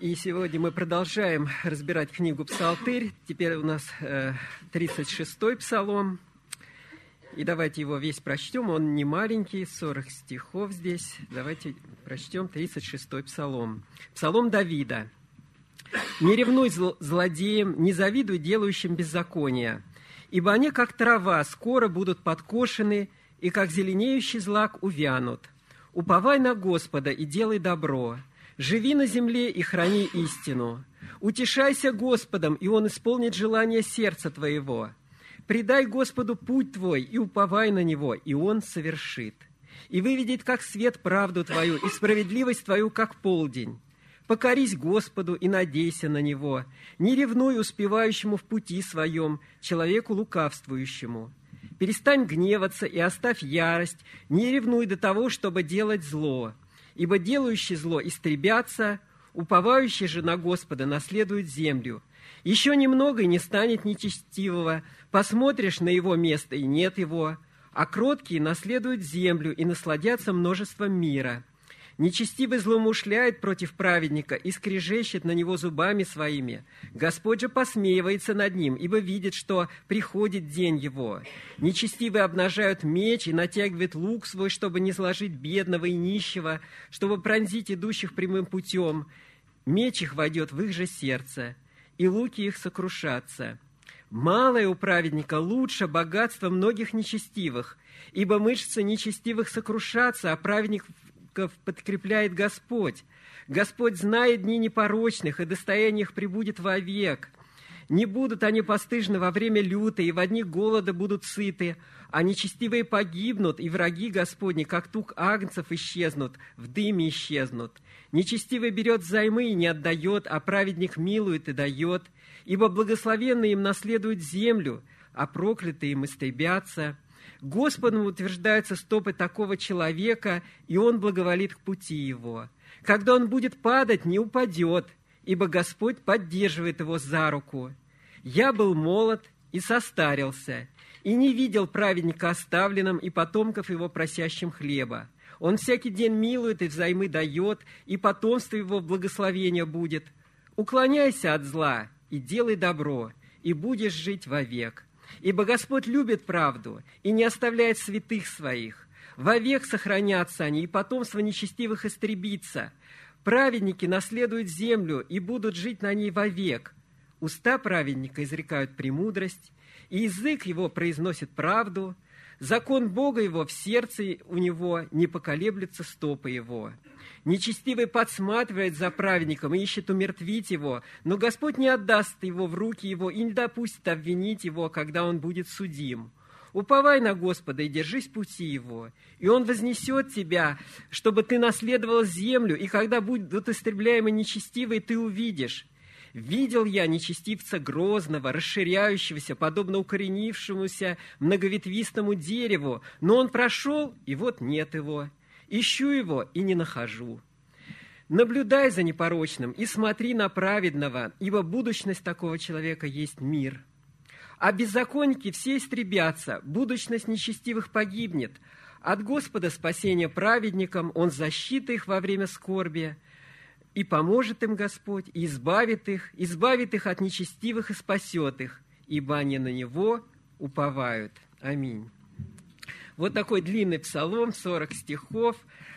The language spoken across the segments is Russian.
И сегодня мы продолжаем разбирать книгу «Псалтырь». Теперь у нас 36-й псалом. И давайте его весь прочтем. Он не маленький, 40 стихов здесь. Давайте прочтем 36-й псалом. Псалом Давида. «Не ревнуй злодеям, не завидуй делающим беззакония, ибо они, как трава, скоро будут подкошены, и как зеленеющий злак увянут. Уповай на Господа и делай добро. Живи на земле и храни истину. Утешайся Господом, и Он исполнит желание сердца твоего. Предай Господу путь твой, и уповай на Него, и Он совершит. И выведет, как свет, правду твою, и справедливость твою, как полдень. Покорись Господу и надейся на Него. Не ревнуй успевающему в пути своем, человеку лукавствующему. Перестань гневаться и оставь ярость, не ревнуй до того, чтобы делать зло. Ибо делающие зло истребятся, уповающие же на Господа наследуют землю. Еще немного, и не станет нечестивого, посмотришь на его место, и нет его, а кроткие наследуют землю и насладятся множеством мира. Нечестивый злоумышляет против праведника и скрежещет на него зубами своими. Господь же посмеивается над ним, ибо видит, что приходит день его. Нечестивые обнажают меч и натягивают лук свой, чтобы не сложить бедного и нищего, чтобы пронзить идущих прямым путем. Меч их войдет в их же сердце, и луки их сокрушатся. Малое у праведника лучше богатства многих нечестивых, ибо мышцы нечестивых сокрушатся, а праведник подкрепляет Господь. Господь знает дни непорочных, и достояние их пребудет вовек. Не будут они постыжны во время люта, и во дни голода будут сыты, а нечестивые погибнут, и враги Господни, как тук агнцев, исчезнут, в дыме исчезнут. Нечестивый берет взаймы и не отдает, а праведник милует и дает, ибо благословенные им наследуют землю, а проклятые им истребятся. Господом утверждаются стопы такого человека, и он благоволит к пути его. Когда он будет падать, не упадет, ибо Господь поддерживает его за руку. Я был молод и состарился, и не видел праведника оставленным и потомков его просящим хлеба. Он всякий день милует и взаймы дает, и потомство его благословения будет. Уклоняйся от зла и делай добро, и будешь жить вовек. Ибо Господь любит правду и не оставляет святых своих. Вовек сохранятся они, и потомство нечестивых истребится. Праведники наследуют землю и будут жить на ней вовек. Уста праведника изрекают премудрость, и язык его произносит правду. Закон Бога его в сердце у него, не поколеблются стопы его. Нечестивый подсматривает за праведником и ищет умертвить его, но Господь не отдаст его в руки его и не допустит обвинить его, когда он будет судим. Уповай на Господа и держись пути его, и он вознесет тебя, чтобы ты наследовал землю, и когда будут истребляемы нечестивые, ты увидишь. Видел я нечестивца грозного, расширяющегося, подобно укоренившемуся многоветвистому дереву, но он прошел, и вот нет его. Ищу его и не нахожу. Наблюдай за непорочным и смотри на праведного, ибо будущность такого человека есть мир. А беззаконники все истребятся, будущность нечестивых погибнет. От Господа спасение праведникам, Он защита их во время скорби. И поможет им Господь, и избавит их от нечестивых и спасет их, ибо они на Него уповают. Аминь. Вот такой длинный псалом, 40 стихов.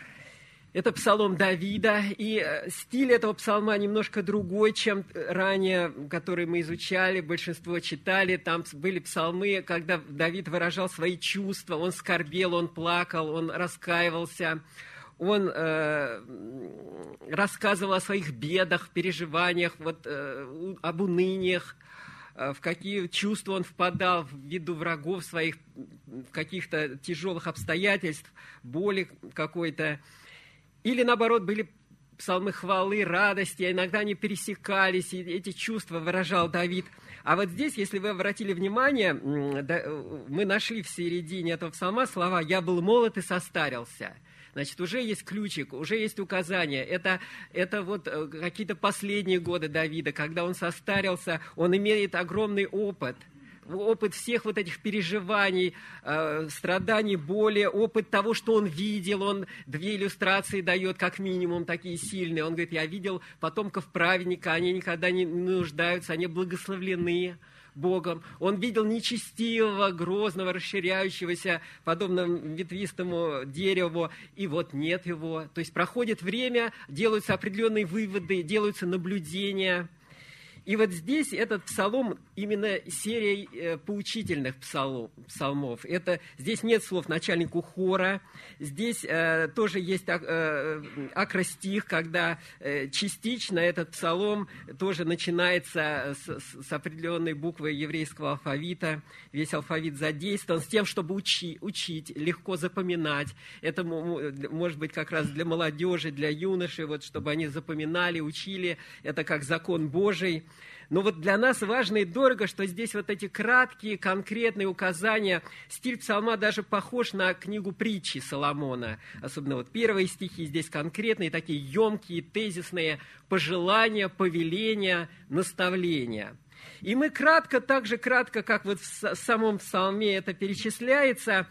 Это псалом Давида, и стиль этого псалма немножко другой, чем ранее, который мы изучали, большинство читали. Там были псалмы, когда Давид выражал свои чувства, он скорбел, он плакал, он раскаивался, он рассказывал о своих бедах, переживаниях, об уныниях, в какие чувства он впадал ввиду врагов своих, в каких-то тяжелых обстоятельств, боли какой-то. Или, наоборот, были псалмы хвалы, радости, а иногда они пересекались, и эти чувства выражал Давид. А вот здесь, если вы обратили внимание, мы нашли в середине этого псалма слова «Я был молод и состарился». Значит, уже есть ключик, уже есть указание. Это вот какие-то последние годы Давида, когда он состарился, он имеет огромный опыт. опыт всех вот этих переживаний, страданий, боли, опыт того, что он видел. Он 2 иллюстрации дает, как минимум, такие сильные. Он говорит, я видел потомков праведника, они никогда не нуждаются, они благословлены Богом. Он видел нечестивого, грозного, расширяющегося, подобно ветвистому дереву, и вот нет его. То есть проходит время, делаются определенные выводы, делаются наблюдения. И вот здесь этот псалом именно серией поучительных псалмов. Здесь нет слов начальнику хора, здесь тоже есть акростих, когда частично этот псалом тоже начинается с определенной буквы еврейского алфавита. Весь алфавит задействован с тем, чтобы учить, легко запоминать. Это может быть как раз для молодежи, для юношей, вот, чтобы они запоминали, учили. Это как закон Божий. Но вот для нас важно и дорого, что здесь вот эти краткие, конкретные указания. Стиль псалма даже похож на книгу притчи Соломона. Особенно вот первые стихи здесь конкретные, такие емкие, тезисные пожелания, повеления, наставления. И мы так же кратко, как вот в самом псалме это перечисляется,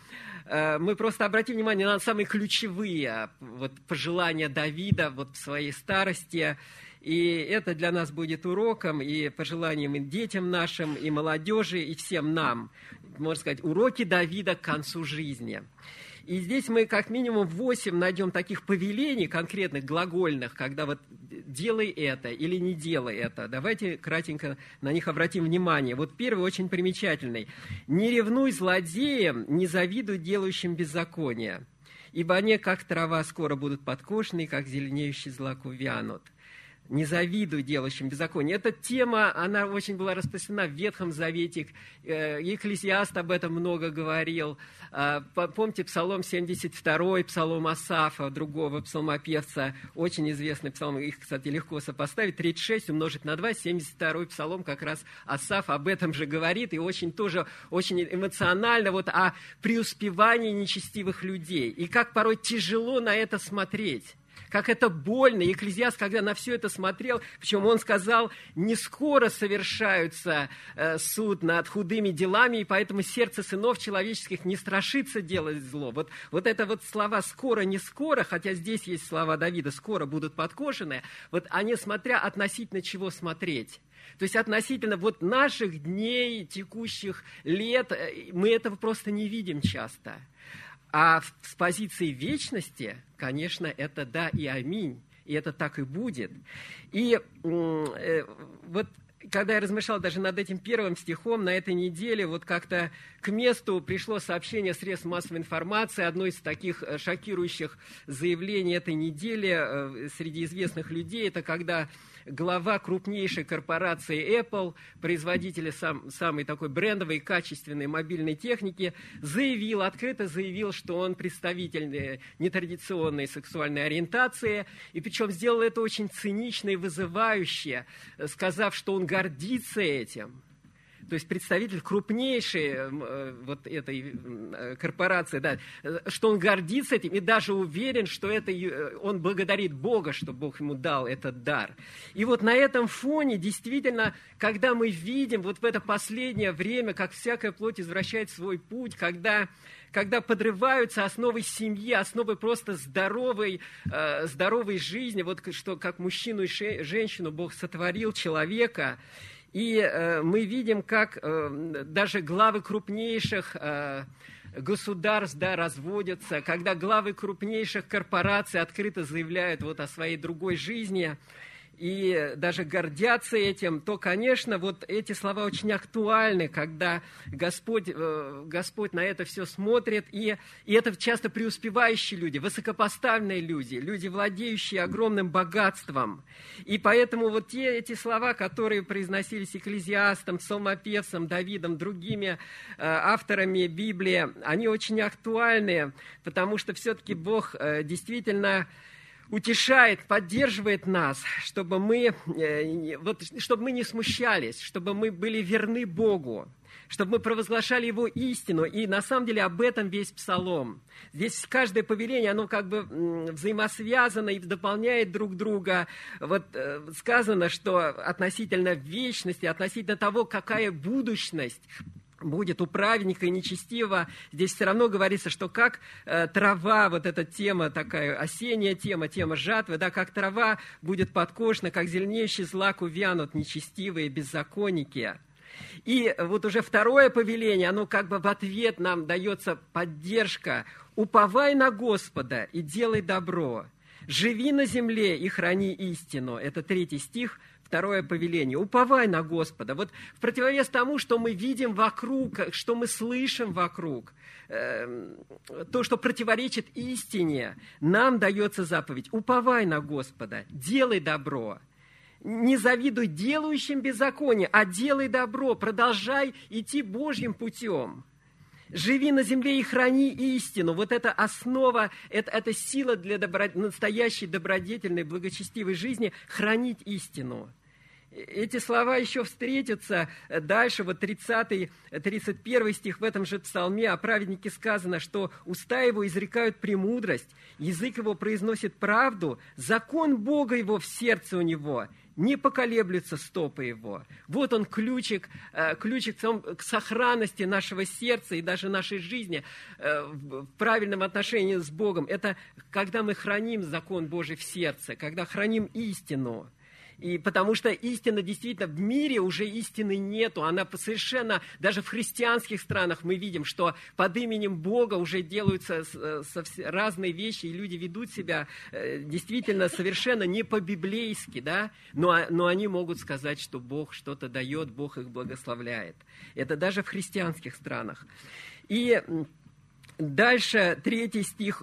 мы просто обратим внимание на самые ключевые вот пожелания Давида вот в своей старости. И это для нас будет уроком и пожеланием и детям нашим, и молодежи, и всем нам. Можно сказать, уроки Давида к концу жизни. И здесь мы как минимум 8 найдем таких повелений конкретных, глагольных, когда вот делай это или не делай это. Давайте кратенько на них обратим внимание. Вот первый очень примечательный. «Не ревнуй злодеям, не завидуй делающим беззаконие, ибо они, как трава, скоро будут подкошены, как зеленеющий злак увянут». Не завидуй делающим беззаконие. Эта тема, она очень была распространена в Ветхом Завете. Екклесиаст об этом много говорил. Помните Псалом 72, Псалом Асафа, другого псалмопевца, очень известный псалом, их, кстати, легко сопоставить. 36 умножить на 2, 72-й Псалом как раз Асаф об этом же говорит, и тоже очень эмоционально вот о преуспевании нечестивых людей. И как порой тяжело на это смотреть. Как это больно. И Екклесиаст, когда на все это смотрел, причем он сказал, не скоро совершается суд над худыми делами, и поэтому сердце сынов человеческих не страшится делать зло. Вот это вот слова «скоро», «не скоро», хотя здесь есть слова Давида «скоро будут подкошены», вот они, смотря относительно чего смотреть. То есть относительно вот наших дней, текущих лет, мы этого просто не видим часто. А с позиции вечности, конечно, это да и аминь, и это так и будет. И вот когда я размышлял даже над этим первым стихом на этой неделе, вот как-то к месту пришло сообщение средств массовой информации, одно из таких шокирующих заявлений этой недели среди известных людей, это когда глава крупнейшей корпорации Apple, производителя самой такой брендовой и качественной мобильной техники, открыто заявил, что он представитель нетрадиционной сексуальной ориентации, и причем сделал это очень цинично и вызывающе, сказав, что он гордится этим. То есть представитель крупнейшей вот этой корпорации, да, что он гордится этим и даже уверен, что он благодарит Бога, что Бог ему дал этот дар. И вот на этом фоне действительно, когда мы видим вот в это последнее время, как всякая плоть извращает свой путь, когда подрываются основы семьи, основы просто здоровой жизни, вот что как мужчину и женщину Бог сотворил человека. И мы видим, как даже главы крупнейших государств разводятся, когда главы крупнейших корпораций открыто заявляют вот о своей другой жизни и даже гордятся этим, то, конечно, вот эти слова очень актуальны, когда Господь на это все смотрит, и это часто преуспевающие люди, высокопоставленные люди, владеющие огромным богатством. И поэтому вот эти слова, которые произносились Екклесиастом, псалмопевцем, Давидом, другими авторами Библии, они очень актуальны, потому что все-таки Бог действительно утешает, поддерживает нас, чтобы мы не смущались, чтобы мы были верны Богу, чтобы мы провозглашали Его истину. И на самом деле об этом весь Псалом. Здесь каждое повеление, оно как бы взаимосвязано и дополняет друг друга. Вот сказано, что относительно вечности, относительно того, какая будущность будет у праведника и нечестивого. Здесь все равно говорится, что как трава, вот эта тема такая, осенняя тема, тема жатвы, да, как трава будет подкошена, как зеленеющий злак увянут нечестивые беззаконники. И вот уже второе повеление, оно как бы в ответ нам дается поддержка. «Уповай на Господа и делай добро, живи на земле и храни истину». Это 3 стих, второе повеление. «Уповай на Господа». Вот в противовес тому, что мы видим вокруг, что мы слышим вокруг, то, что противоречит истине, нам дается заповедь: «Уповай на Господа, делай добро». Не завидуй делающим беззаконие, а делай добро, продолжай идти Божьим путем. Живи на земле и храни истину. Вот это основа, это сила для настоящей добродетельной, благочестивой жизни – хранить истину. Эти слова еще встретятся дальше, вот 30-31 стих в этом же псалме. О праведнике сказано, что уста его изрекают премудрость, язык его произносит правду, закон Бога его в сердце у него, не поколеблются стопы его. Вот он ключик к сохранности нашего сердца и даже нашей жизни в правильном отношении с Богом. Это когда мы храним закон Божий в сердце, когда храним истину. И потому что истина действительно в мире уже истины нету. Она совершенно, даже в христианских странах мы видим, что под именем Бога уже делаются разные вещи, и люди ведут себя действительно совершенно не по-библейски, да? Но они могут сказать, что Бог что-то дает, Бог их благословляет. Это даже в христианских странах. И дальше 4 стих,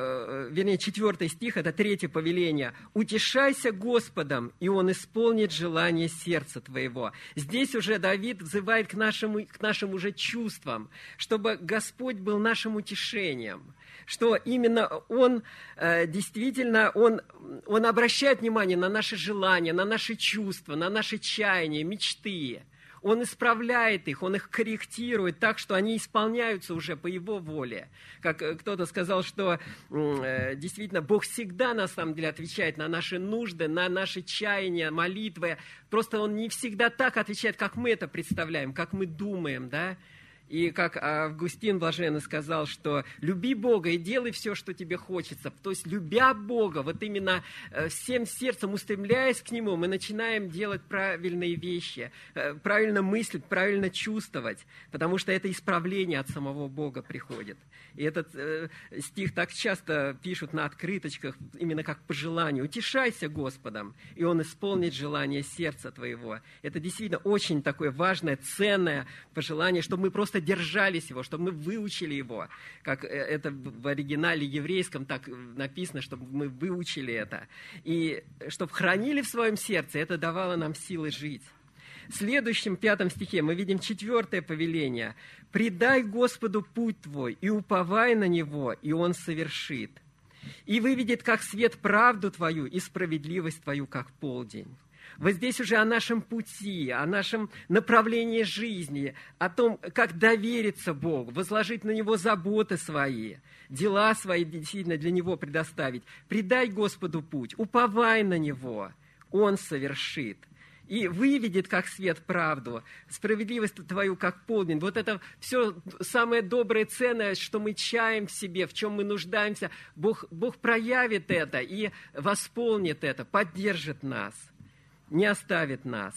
это 3 повеление. «Утешайся Господом, и Он исполнит желание сердца твоего». Здесь уже Давид взывает к нашим уже чувствам, чтобы Господь был нашим утешением, что именно Он действительно, Он обращает внимание на наши желания, на наши чувства, на наши чаяния, мечты. Он исправляет их, Он их корректирует так, что они исполняются уже по Его воле. Как кто-то сказал, что действительно Бог всегда на самом деле отвечает на наши нужды, на наши чаяния, молитвы. Просто Он не всегда так отвечает, как мы это представляем, как мы думаем, да? И как Августин Блаженный сказал, что люби Бога и делай все, что тебе хочется. То есть, любя Бога, вот именно всем сердцем устремляясь к Нему, мы начинаем делать правильные вещи, правильно мыслить, правильно чувствовать, потому что это исправление от самого Бога приходит. И этот стих так часто пишут на открыточках, именно как пожелание. «Утешайся Господом, и Он исполнит желание сердца твоего». Это действительно очень такое важное, ценное пожелание, чтобы мы просто держались его, чтобы мы выучили его. Как это в оригинале еврейском так написано, чтобы мы выучили это. И чтобы хранили в своем сердце, это давало нам силы жить. В следующем 5 стихе мы видим 4 повеление. «Предай Господу путь твой, и уповай на Него, и Он совершит. И выведет, как свет, правду твою, и справедливость твою, как полдень». Вот здесь уже о нашем пути, о нашем направлении жизни, о том, как довериться Богу, возложить на Него заботы свои, дела свои действительно для Него предоставить. «Предай Господу путь, уповай на Него, Он совершит. И выведет, как свет, правду, справедливость твою, как полдень». Вот это все самое доброе, ценное, что мы чаем в себе, в чем мы нуждаемся. Бог проявит это и восполнит это, поддержит нас, не оставит нас.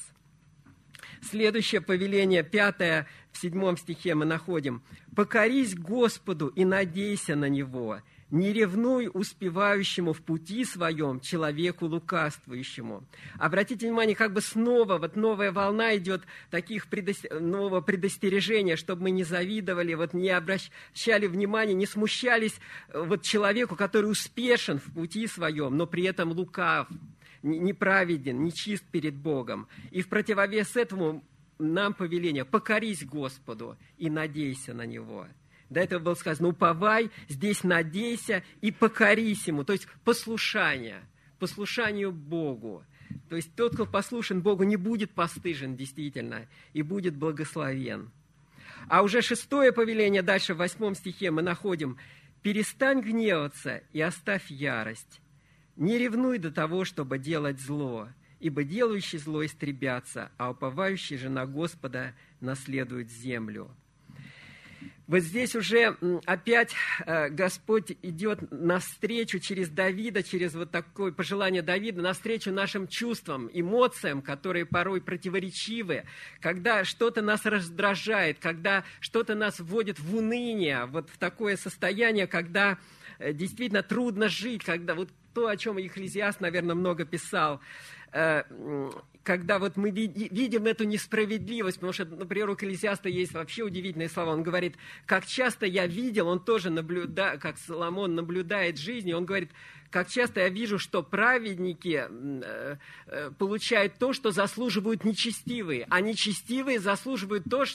Следующее повеление, 5, в 7 стихе мы находим. «Покорись Господу и надейся на Него, не ревнуй успевающему в пути своем человеку лукавствующему». Обратите внимание, как бы снова вот новая волна идет таких нового предостережения, чтобы мы не завидовали, вот не обращали внимания, не смущались вот человеку, который успешен в пути своем, но при этом лукав, неправеден, нечист перед Богом. И в противовес этому нам повеление: покорись Господу и надейся на Него. До этого было сказано: уповай, здесь надейся и покорись Ему. То есть послушанию Богу. То есть тот, кто послушен Богу, не будет постыжен действительно и будет благословен. А уже 6 повеление, дальше в 8 стихе мы находим: перестань гневаться и оставь ярость. Не ревнуй до того, чтобы делать зло, ибо делающий зло истребятся, а уповающий же на Господа наследует землю. Вот здесь уже опять Господь идет навстречу через Давида, через вот такое пожелание Давида, навстречу нашим чувствам, эмоциям, которые порой противоречивы, когда что-то нас раздражает, когда что-то нас вводит в уныние, вот в такое состояние, когда действительно трудно жить, когда вот то, о чем Екклезиаст, наверное, много писал, когда вот мы видим эту несправедливость, потому что, например, у Екклезиаста есть вообще удивительные слова. Он говорит, как часто я видел, он тоже наблюдает, как Соломон наблюдает жизнь, и он говорит, как часто я вижу, что праведники получают то, что заслуживают нечестивые, а нечестивые заслуживают то,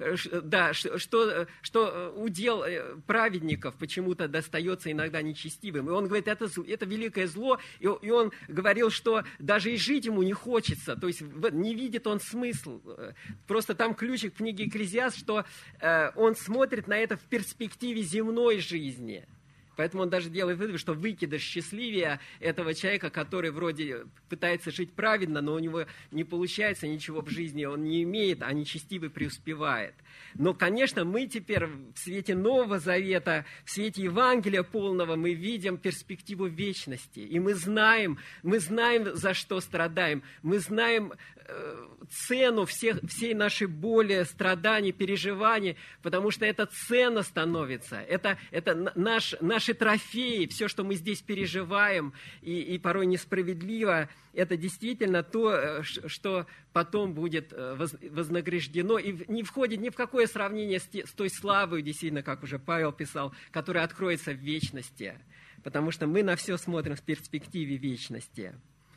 что удел праведников почему-то достается иногда нечестивым. И он говорит, это великое зло, и он говорил, что даже и жить ему не хочется, то есть не видит он смысл. Просто там ключик в книге Екклезиаст, что он смотрит на это в перспективе земной жизни. Поэтому он даже делает вывод, что выкидыш счастливее этого человека, который вроде пытается жить праведно, но у него не получается ничего в жизни, он не имеет, а нечестивый преуспевает. Но, конечно, мы теперь в свете Нового Завета, в свете Евангелия полного, мы видим перспективу вечности. И мы знаем, за что страдаем, мы знаем цену всей нашей боли, страданий, переживаний, потому что это ценно становится. Это наши трофеи, все, что мы здесь переживаем, и порой несправедливо, это действительно то, что потом будет вознаграждено, и не входит ни в какое сравнение с той славой, действительно, как уже Павел писал, которая откроется в вечности, потому что мы на все смотрим в перспективе вечности.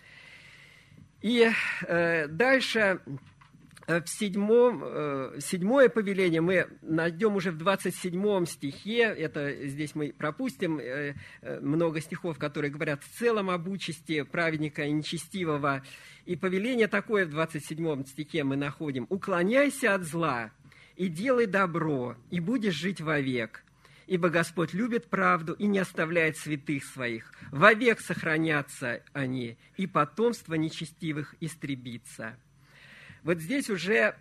И дальше в седьмое повеление мы найдем уже в 27 стихе, это здесь мы пропустим много стихов, которые говорят в целом об участи праведника и нечестивого. И повеление такое в 27 стихе мы находим. «Уклоняйся от зла и делай добро, и будешь жить вовек. Ибо Господь любит правду и не оставляет святых своих. Вовек сохранятся они, и потомство нечестивых истребится». Вот здесь уже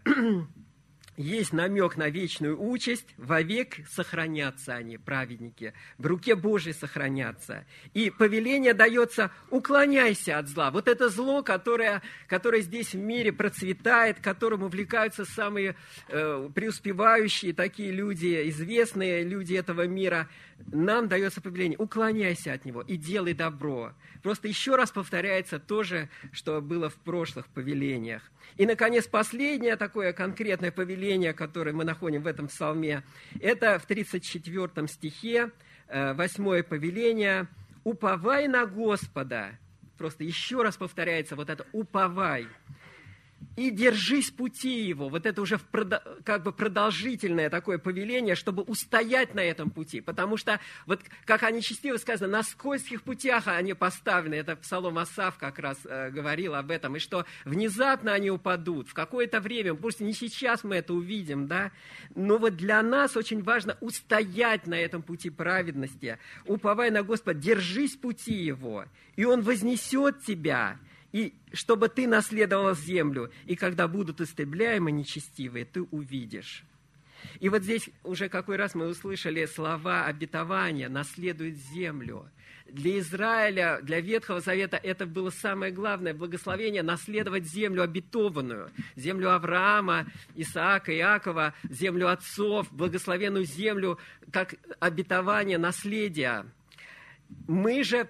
есть намек на вечную участь. Вовек сохранятся они, праведники, в руке Божьей сохранятся. И повеление дается: уклоняйся от зла. Вот это зло, которое здесь в мире процветает, к которому увлекаются самые преуспевающие такие люди, известные люди этого мира, нам дается повеление: уклоняйся от него и делай добро. Просто еще раз повторяется то же, что было в прошлых повелениях. И, наконец, последнее такое конкретное повеление, которое мы находим в этом псалме, это в 34 стихе, 8 повеление: «Уповай на Господа». Просто еще раз повторяется вот это «уповай». «И держись пути его». Вот это уже как бы продолжительное такое повеление, чтобы устоять на этом пути. Потому что, вот как о нечестивых сказано, на скользких путях они поставлены. Это Псалом Асаф как раз говорил об этом. И что внезапно они упадут в какое-то время. Пусть не сейчас мы это увидим, да. Но вот для нас очень важно устоять на этом пути праведности. «Уповай на Господа, держись пути его, и он вознесет тебя». И чтобы ты наследовала землю, и когда будут истребляемы нечестивые, ты увидишь. И вот здесь уже какой раз мы услышали слова обетования: наследует землю. Для Израиля, для Ветхого Завета это было самое главное благословение — наследовать землю обетованную, землю Авраама, Исаака, Иакова, землю отцов, благословенную землю, как обетование, наследие. Мы же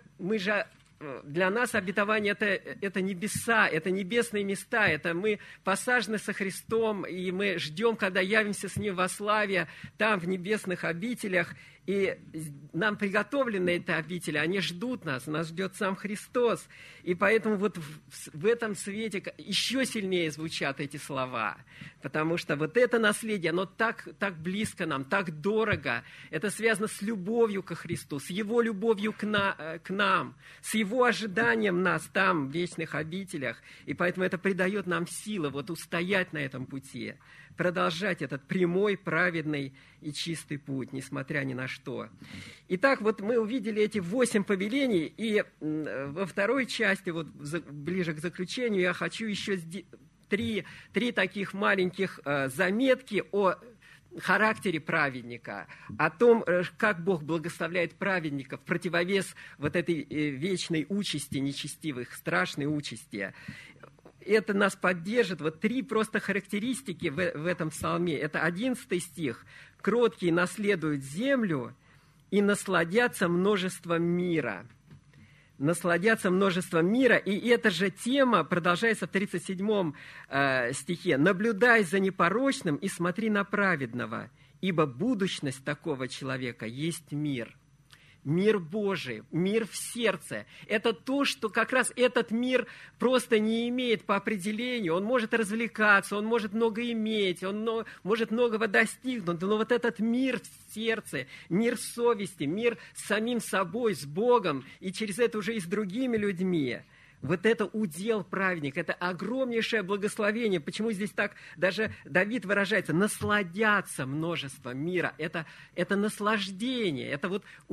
для нас обетование это небеса, это небесные места, это мы посажены со Христом, и мы ждем, когда явимся с Ним во славе, там, в небесных обителях, и нам приготовлены эти обители, они ждут нас ждет сам Христос. И поэтому вот в этом свете еще сильнее звучат эти слова, потому что вот это наследие, оно так близко нам, так дорого. Это связано с любовью ко Христу, с Его любовью к нам, с Его ожиданием нас там, в вечных обителях. И поэтому это придает нам силы вот устоять на этом пути, продолжать этот прямой, праведный и чистый путь, несмотря ни на что. Итак, вот мы увидели эти 8 повелений, и во второй части, вот ближе к заключению, я хочу еще три таких маленьких заметки о характере праведника, о том, как Бог благословляет праведника в противовес вот этой вечной участи нечестивых, страшной участи. Это нас поддержит. Вот 3 просто характеристики в этом псалме. Это 11 стих. «Кроткие наследуют землю и насладятся множеством мира». Насладятся множеством мира. И эта же тема продолжается в 37 стихе. «Наблюдай за непорочным и смотри на праведного, ибо будущность такого человека есть мир». Мир Божий, мир в сердце. Это то, что как раз этот мир просто не имеет по определению. Он может развлекаться, он может много иметь, он может многого достигнуть. Но вот этот мир в сердце, мир совести, мир с самим собой, с Богом, и через это уже и с другими людьми, вот это удел праведника, это огромнейшее благословение. Почему здесь так даже Давид выражается? Насладятся множеством мира. Это наслаждение, это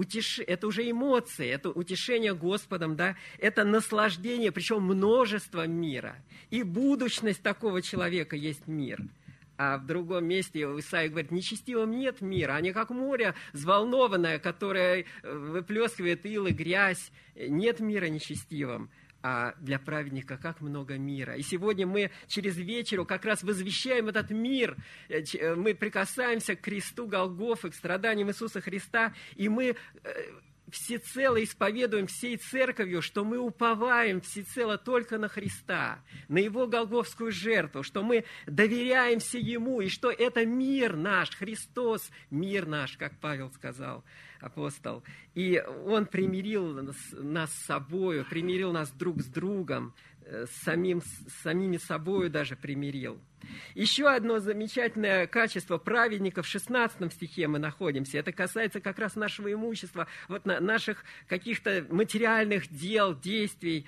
уже эмоции, это утешение Господом, да? Это наслаждение, причем множеством мира. И будущность такого человека есть мир. А в другом месте Исаия говорит, нечестивым нет мира, они как море взволнованное, которое выплескивает ил и грязь. Нет мира нечестивым. А для праведника как много мира. И сегодня мы через вечеру как раз возвещаем этот мир. Мы прикасаемся к кресту Голгофы, к страданиям Иисуса Христа, и мы всецело исповедуем всей церковью, что мы уповаем всецело только на Христа, на Его голгофскую жертву, что мы доверяемся Ему, и что это мир наш, Христос, мир наш, как Павел сказал, апостол. И Он примирил нас с собою, примирил нас друг с другом, с самими собою даже примирил. Еще одно замечательное качество праведника в 16 стихе мы находимся. Это касается как раз нашего имущества, вот наших каких-то материальных дел, действий,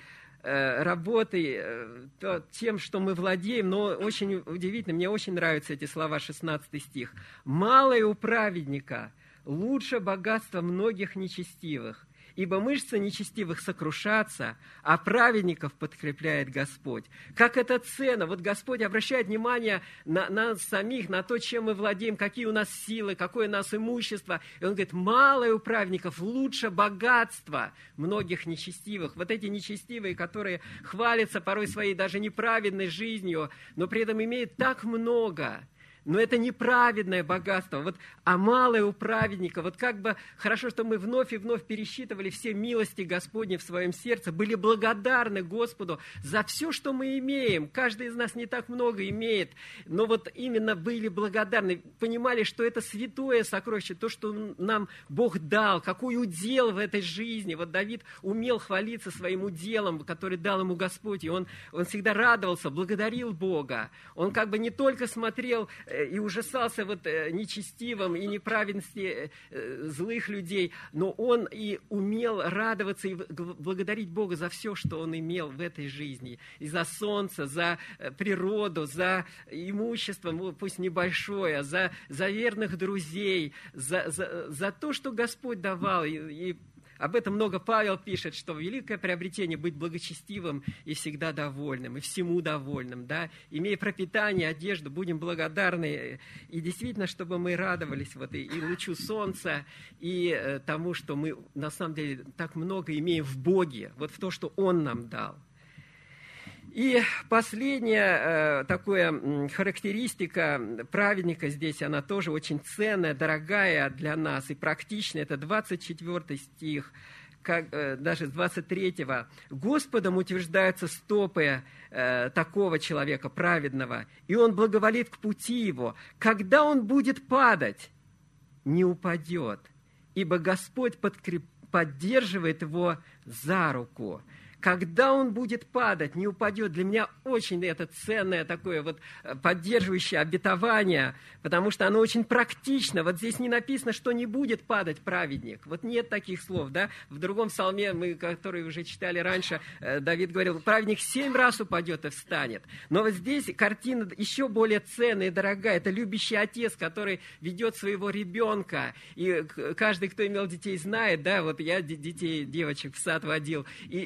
работы, тем, что мы владеем. Но очень удивительно, мне очень нравятся эти слова, 16 стих. «Малое у праведника лучше богатства многих нечестивых, ибо мышцы нечестивых сокрушатся, а праведников подкрепляет Господь». Как это ценно! Вот Господь обращает внимание на нас самих, на то, чем мы владеем, какие у нас силы, какое у нас имущество. И Он говорит, малое у праведников лучше богатства многих нечестивых. Вот эти нечестивые, которые хвалятся порой своей даже неправедной жизнью, но при этом имеют так много. Но это неправедное богатство, а малое у праведника. Вот как бы хорошо, что мы вновь и вновь пересчитывали все милости Господни в своем сердце, были благодарны Господу за все, что мы имеем. Каждый из нас не так много имеет, но вот именно были благодарны, понимали, что это святое сокровище, то, что нам Бог дал, какой удел в этой жизни. Вот Давид умел хвалиться своим уделом, который дал ему Господь, и он всегда радовался, благодарил Бога. Он как бы не только смотрел и ужасался нечестивым и неправедности злых людей, но он и умел радоваться и благодарить Бога за все, что он имел в этой жизни. И за солнце, за природу, за имущество, пусть небольшое, за верных друзей, за то, что Господь давал. И об этом много Павел пишет, что великое приобретение быть благочестивым и всегда довольным, и всему довольным, да, имея пропитание, одежду, будем благодарны, и действительно, чтобы мы радовались и лучу солнца, и тому, что мы на самом деле так много имеем в Боге, в то, что Он нам дал. И последняя такая характеристика праведника здесь, она тоже очень ценная, дорогая для нас и практичная. Это 24 стих, даже с 23-го. «Господом утверждаются стопы такого человека, праведного, и он благоволит к пути его. Когда он будет падать, не упадет, ибо Господь поддерживает его за руку». Когда он будет падать, не упадет. Для меня очень это ценное такое поддерживающее обетование, потому что оно очень практично. Здесь не написано, что не будет падать праведник. Нет таких слов, да? В другом псалме, который уже читали раньше, Давид говорил, праведник 7 раз упадет и встанет. Но здесь картина еще более ценная и дорогая. Это любящий отец, который ведет своего ребенка. И каждый, кто имел детей, знает, да, я детей, девочек в сад водил. И знаете,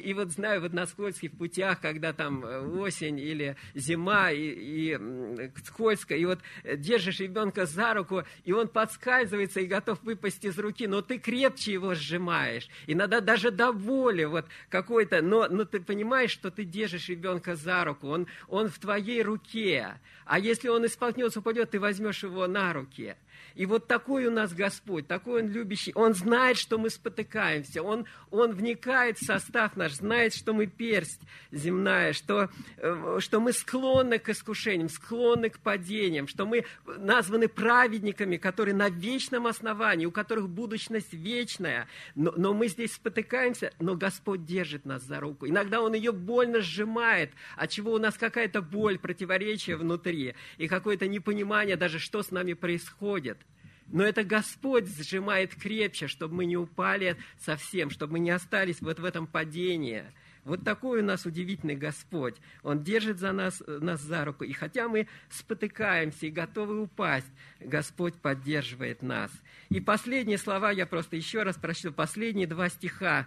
вспоминаю вот на скользких путях, когда там осень или зима, и скользко, и вот держишь ребенка за руку, и он подскальзывается и готов выпасть из руки, но ты крепче его сжимаешь. Иногда даже до боли вот какой-то, но ты понимаешь, что ты держишь ребенка за руку, он в твоей руке. А если он исполкнется, упадет, ты возьмешь его на руки. И вот такой у нас Господь, такой Он любящий. Он знает, что мы спотыкаемся. Он вникает в состав наш, знает, что мы персть земная, что мы склонны к искушениям, склонны к падениям, что мы названы праведниками, которые на вечном основании, у которых будущность вечная. Но мы здесь спотыкаемся, но Господь держит нас за руку. Иногда Он ее больно сжимает, отчего у нас какая-то боль, противоречие внутри и какое-то непонимание даже, что с нами происходит. Но это Господь сжимает крепче, чтобы мы не упали совсем, чтобы мы не остались вот в этом падении. Вот такой у нас удивительный Господь. Он держит нас за руку. И хотя мы спотыкаемся и готовы упасть, Господь поддерживает нас. И последние слова, я просто еще раз прочту, последние 2 стиха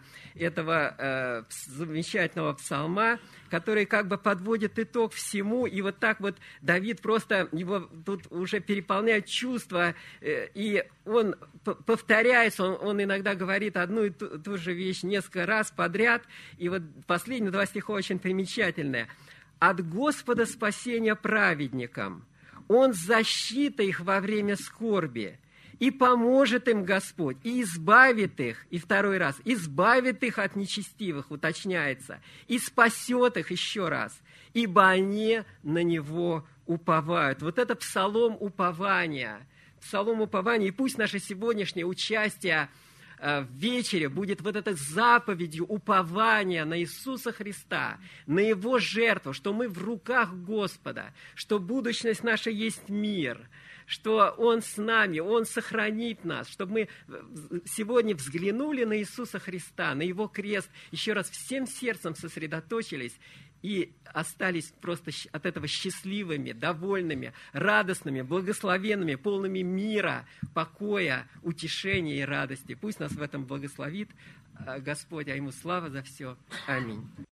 этого замечательного псалма, которые как бы подводят итог всему. И вот так вот Давид просто, его тут уже переполняют чувства, и он повторяется, он иногда говорит одну и ту же вещь несколько раз подряд. И вот последние 2 стиха очень примечательные. «От Господа спасение праведникам, Он защита их во время скорби, и поможет им Господь, и избавит их». И второй раз, избавит их от нечестивых, уточняется, и спасет их еще раз, ибо они на Него уповают. Вот это псалом упования. Псалом упования. И пусть наше сегодняшнее участие в вечере будет вот этой заповедью упования на Иисуса Христа, на Его жертву, что мы в руках Господа, что будущность наша есть мир, что Он с нами, Он сохранит нас, чтобы мы сегодня взглянули на Иисуса Христа, на Его крест, еще раз всем сердцем сосредоточились и остались просто от этого счастливыми, довольными, радостными, благословенными, полными мира, покоя, утешения и радости. Пусть нас в этом благословит Господь, а Ему слава за все. Аминь.